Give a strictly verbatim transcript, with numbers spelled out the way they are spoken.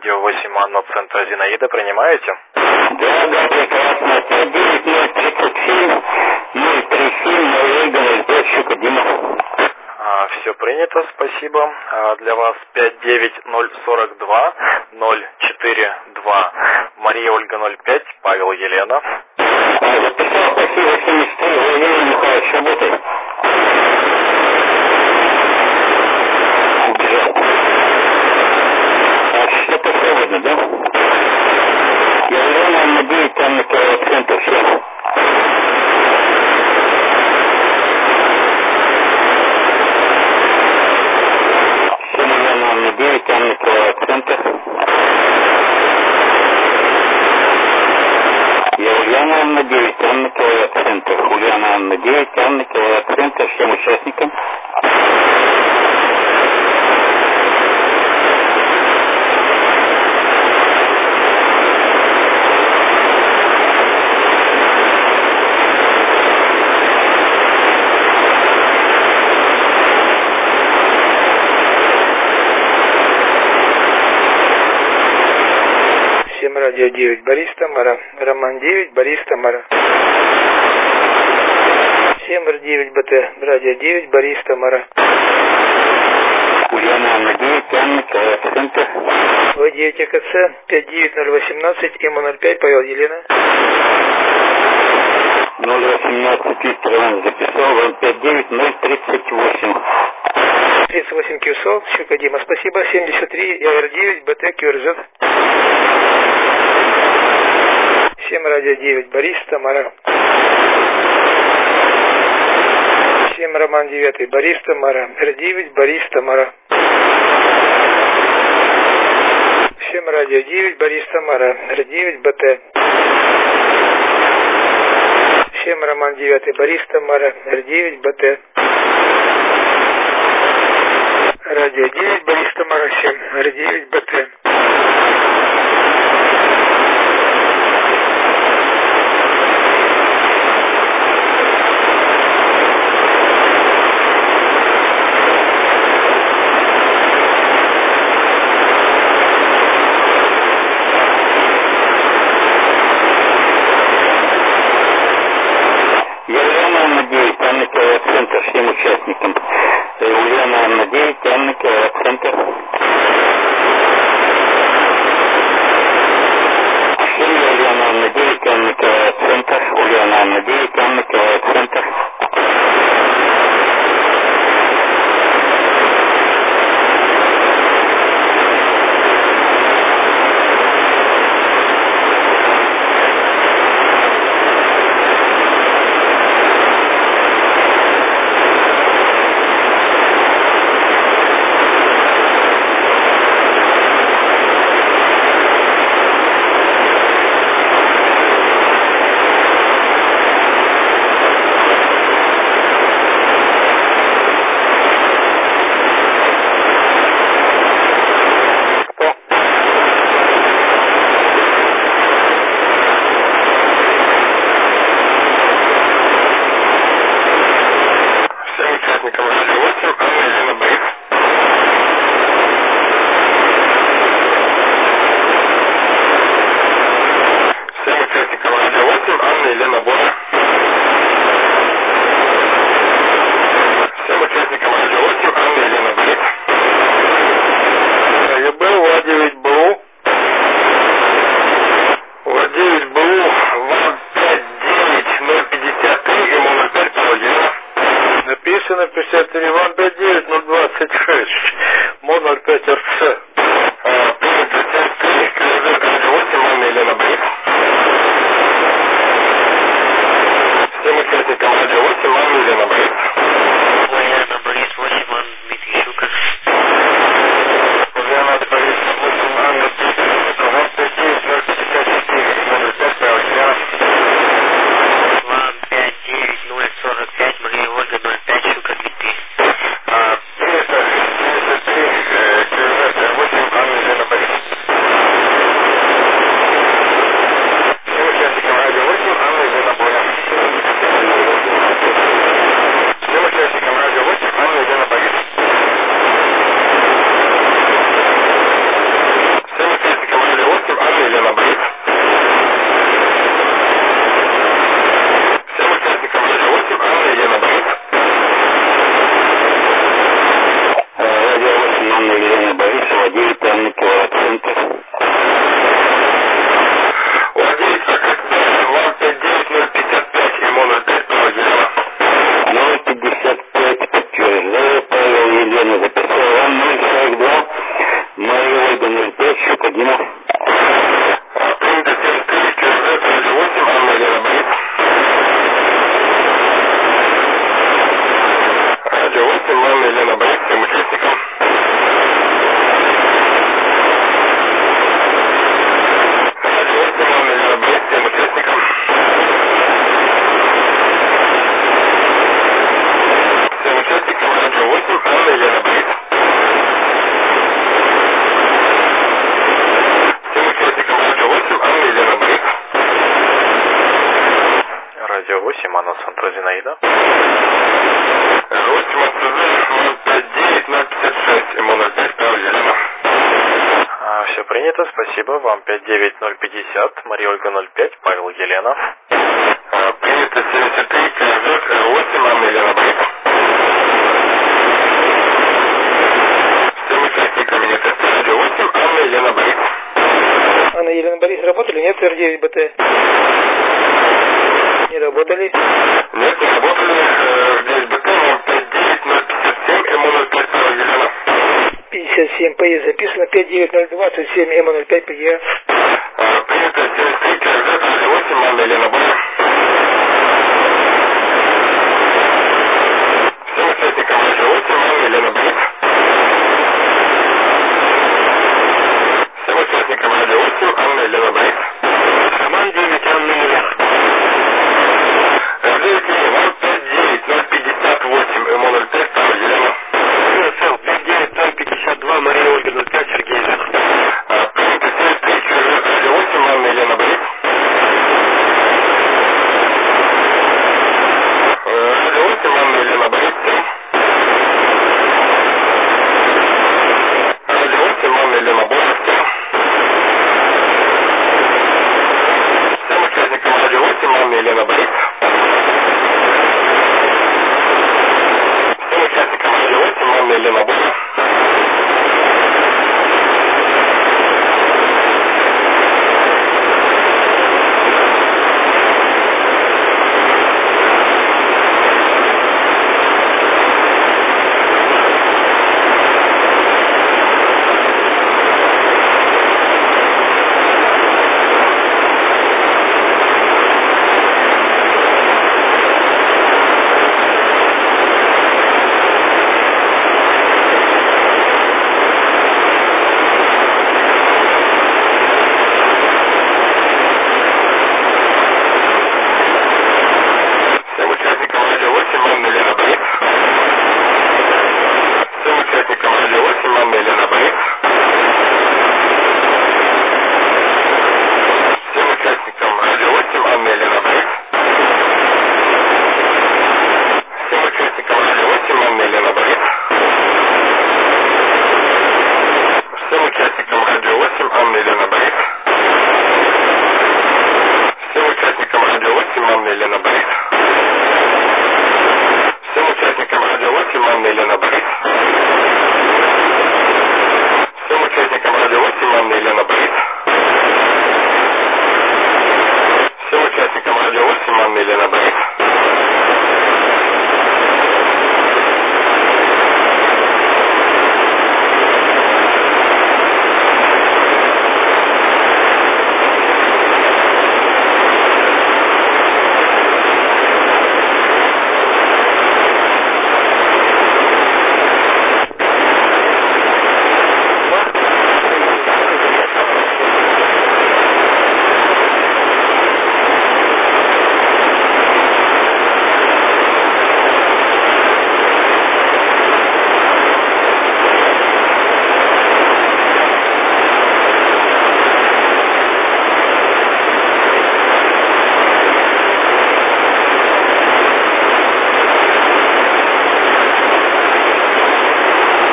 радио восемь Анна, центра Зинаида, принимаете? Да, да, прекрасно. пять девять ноль тридцать семь ноль тридцать семь ноль ноль пять, Щука, Дима. А, все принято, спасибо. А, для вас пять девять ноль сорок два ноль четыре два. Мария Ольга ноль пять, Павел Елена. А, записал, спасибо, семьдесят три, Владимир Михайлович, работает. Убежал. А, что-то свободно, да? Я уверен, на девять, там на килоцентр все. На девять, там на килоцентр. Я Ульяна на девять, там на килоцентр. Ульяна на девять, там на килоцентр всем участникам. Радио девять, Борис Тамара. Роман девять, Борис Тамара. Семер девять, БТ. Радио девять, Борис Тамара. Ульяна на девять, там центр. В девять АКЦ, пять девять ноль восемнадцать, М ноль пять, Павел Елена. ноль восемнадцать, Виктор Иван записал, вам пять девять ноль тридцать восемь. тридцать восемь Кьюсол, Щука, Дима, спасибо. семьдесят три, ЯР девять, БТ, КЮРЗ. семь, радио девять, Борис, Тамара. семь, Роман девять, Борис, Тамара. Р девять, Борис, Тамара. семь, радио девять, Борис, Тамара. Р девять, БТ. семь, Роман девять, Борис, Тамара. Р девять, БТ. Радио девять, Борис, Тамара. семь, Р девять, БТ. Центр всем участникам. Ульяна на девять, там на килоцентр. Ульяна на девять, там на килоцентр. Ульяна на девять, там на килоцентр. Принято. Дима. Принято семьдесят три, КРЗ, радио восемь, Анна Елена Борис. Радио восемь, Анна Елена Борис, всем участникам. Радио восемь, Анна Елена Борис, всем участникам. Всем участникам, радио восемь, Анна Елена Борис. Радио восемь, Анна Санта Зинаида. восемь ноль пять девять ноль пятьдесят шесть, эм ноль пять, Павел Елена. А, все принято, спасибо. Вам пять девять ноль пятьдесят, Мария Ольга ноль пять, Павел Елена. А, принято семьдесят три, КРЗ, восемь, Анна Елена Борис. Всем участникам минитеста, радио восемь, Анна Елена Борис. Анна Елена Борис, работали? Нет, эр девять бэ тэ? Не работали? Нет, не работали. эр девять бэ тэ, пять девять ноль пятьдесят семь, эм ноль пять, Павел Елена. пятьдесят семь, пэ е записано, пять девять ноль двадцать семь, эм ноль пять, пэ е. Принято семьдесят три, КРЗ, радио восемь, Анна Елена Борис.